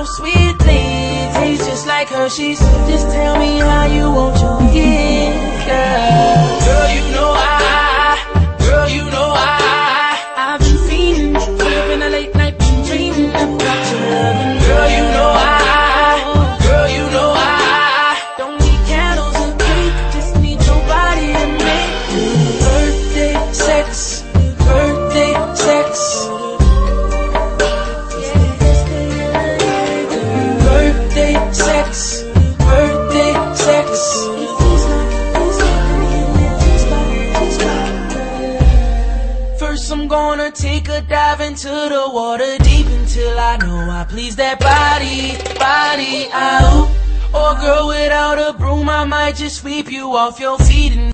sweetly. Tastes just like Hershey's. Just tell me how you want your gift, girl. Girl, you know I've been fiending, living a late night, been dreaming about your loving. Girl, you know I don't need candles or cake, just need your body to make birthday sex, birthday sex. Birthday sex, birthday sex. First I'm gonna take a dive into the water deep until I know I please that body out. Or girl, without a broom I might just sweep you off your feet and